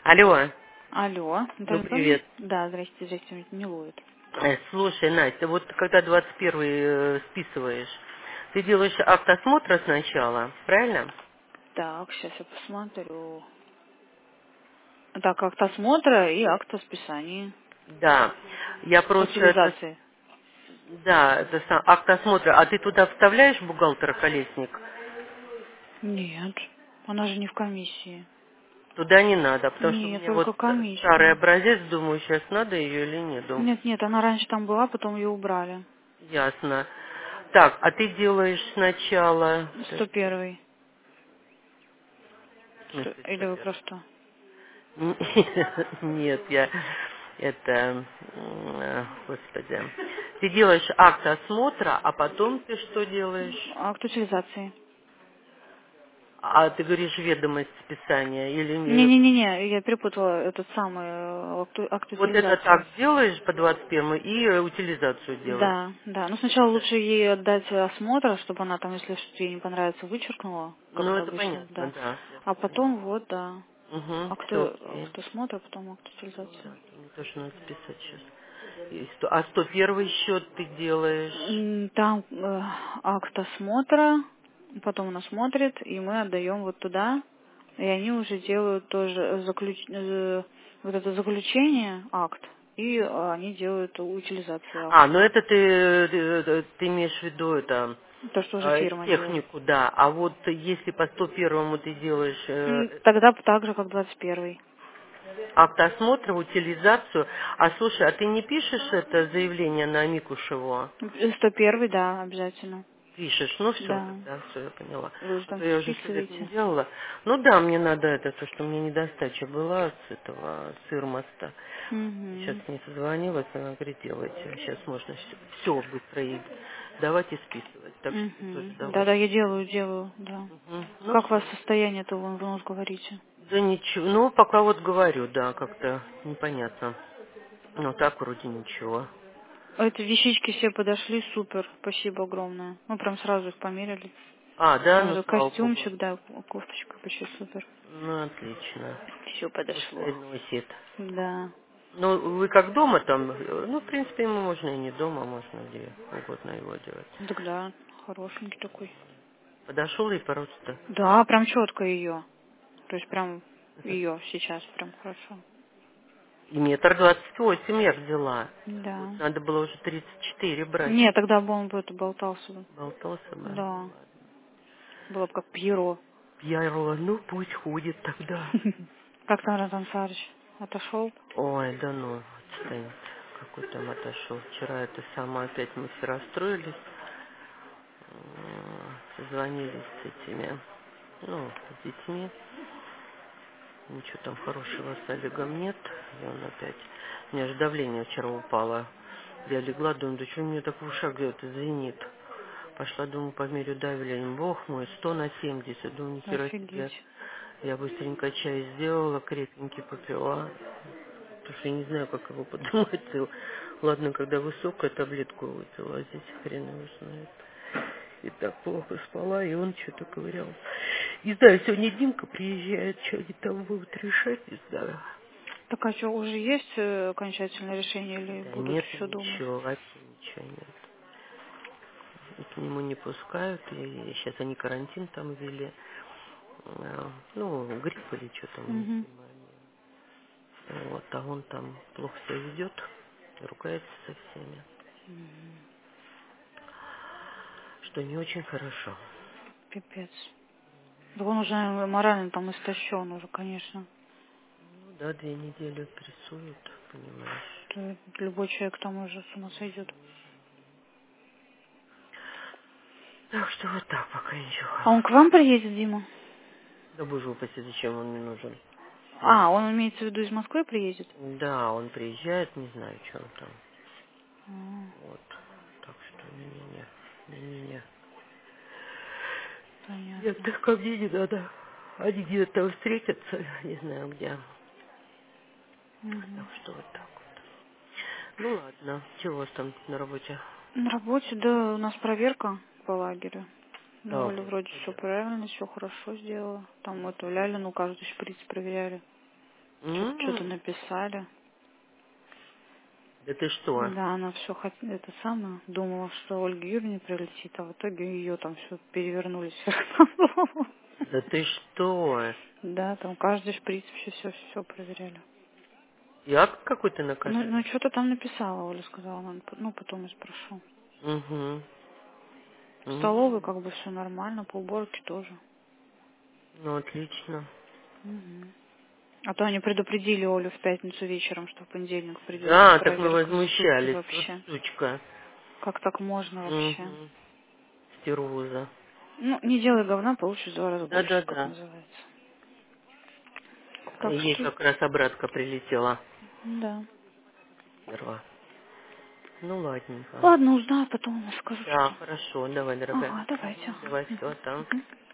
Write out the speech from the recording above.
Алло, Алло, ну Наталья Анатольевна? привет. Да, здрасте, не ловит. Слушай, Настя, вот когда 21-й списываешь, ты делаешь акт осмотра сначала, правильно? Так, сейчас я посмотрю. Так, акт осмотра и акт о списании. Да. Я просто это, Утилизации. да, это акт осмотра. А ты туда вставляешь бухгалтера Колесник? Нет, она же не в комиссии. Туда не надо, потому что Нет, мне вот только старый комиссия. образец, думаю, сейчас надо ее или нет. Нет, она раньше там была, потом ее убрали. Ясно. Так, а ты делаешь сначала... Подожди, 101-й. в смысле Или вы 101? просто... Нет, я это, господи. Ты делаешь акт осмотра, а потом ты что делаешь? Акт утилизации. А ты говоришь ведомость списания или Не-не-не, я перепутала этот самый акт вот это утилизации. так делаешь по 21 и утилизацию делаешь? Да, да. Ну, сначала лучше ей отдать осмотр, чтобы она там, если что-то ей не понравится, вычеркнула, как Ну, это обычно, понятно, да. да, я А все поняла. потом вот, да. Угу, все окей. Акт осмотра, потом акт Ну утилизации. да, мне тоже надо списать сейчас. А 101 счет ты делаешь? Там акт осмотра, потом она смотрит, и мы отдаем вот туда, и они уже делают тоже вот это заключение, акт, и они делают утилизацию А, акта. ну это ты имеешь в виду это То, что уже фирма делает. технику, да. А вот если по 101 ты делаешь Тогда так же, как 21-й. акт осмотра, утилизацию, а слушай, а ты не пишешь это заявление на Микушеву? 101-й, да, обязательно. Пишешь, ну все, Да. тогда все, я поняла. Вы же А там то я уже 100 лет не вписываете. делала. Ну да, мне надо это, то, что у меня недостача была с этого сырмоста. Сейчас Угу. мне созвонилась, она говорит, делайте. Сейчас можно все быстро и давать и списывать. Так что ты тоже Угу. давай. Да-да, я делаю, да. Ну Как у вас все. состояние-то, вы у нас говорите? Да ничего. Ну, пока вот говорю, да, как-то непонятно. Ну, так вроде ничего. Эти вещички все подошли, супер, спасибо огромное. Мы прям сразу их померили. А, да, Там ну этот слава богу. костюмчик, да, кофточка вообще супер. Ну, отлично. Все подошло. Пускай носит. Да. Ну, вы как дома там? Ну, в принципе, ему можно и не дома, можно где угодно его делать. Так да, хорошенький такой. Подошел и просто. Да, прям четко ее. То есть прям ее сейчас прям хорошо. И 1,28 я взяла. Вот Да. надо было уже 34 брать. Не, тогда бы он бы это болтался бы. Болтался бы. Да. Было бы как Пьеро. Пьяро, ну пусть ходит тогда. Как там Ратан Сарыч? Отошел? Ой, да ну, отстань. Какой там отошел. Вчера это сама опять мы все расстроились. Созвонились с этими, ну, с детьми. Ничего там хорошего с Олегом нет. И он опять... У меня же давление вчера упало. Я легла, думаю, да что у меня так в ушах где-то звенит. Пошла, думаю, померю давление. Бог мой, 100/70. Думаю, нихера себе. Офигеть. Я быстренько чай сделала, крепенький попила. Потому что я не знаю, как его поднимать. Ладно, когда высокая, таблетку выпила, а здесь хрен его знает. И так плохо спала, и он что-то ковырял. Не знаю, сегодня Димка приезжает, что они там будут решать, не знаю. Так а что, уже есть окончательное решение или Да будут нет, еще думать? ничего, вообще ничего нет. И к нему не пускают, и сейчас они карантин там ввели. Ну, грипп или что там, не Угу. понимаю. Вот, а он там плохо себя ведет, ругается со всеми, что не очень хорошо. Пипец. Да он уже морально там истощен уже, конечно. Ну да, 2 недели прессуют, понимаешь. Любой человек там уже с ума сойдет. Так что вот так пока ничего А он к хорошего. вам приедет, Дима? Да боже упаси, зачем он мне нужен? А, он имеется в виду из Москвы приедет? Да, он приезжает, не знаю, что он там. А, Вот. Так что не-не-не. Не-не-не. Нет, понятно. так ко мне не надо. Они где-то встретятся, не знаю где. Так Мгм. что вот так вот. Ну ладно, чего у вас там на работе? На работе, да, у нас проверка по лагерю. Ну, А, Оля вроде все понятно. правильно, все хорошо сделала. Там эту Лялину каждый шприц проверяли. Что-то написали. Да ты что? Да, она все это самое, думала, что Ольга Юрьевна прилетит, а в итоге ее там все перевернули вверх. Да ты что? Да, там каждый шприц все проверяли. Як какой-то Ну, накажи? что-то там написала, Оля сказала, ну, потом и спрошу. Угу. В столовой как бы все нормально, по уборке тоже. Ну, отлично. Угу. А то они предупредили Олю в пятницу вечером, что в понедельник придет Да, так мы проверка. Суки возмущались. Вот вообще. сучка. Как так можно вообще? Угу. Стервоза. Ну, не делай говна, получишь в 2 раза больше, как Да-да-да. называется. Так Ей что, как раз обратка прилетела. да. Стерва. Ну, ладненько. Ладно, узнаю, потом скажу, Да, что. хорошо. Давай, дорогая. Ага, давайте. Давай, все, там. Мгм.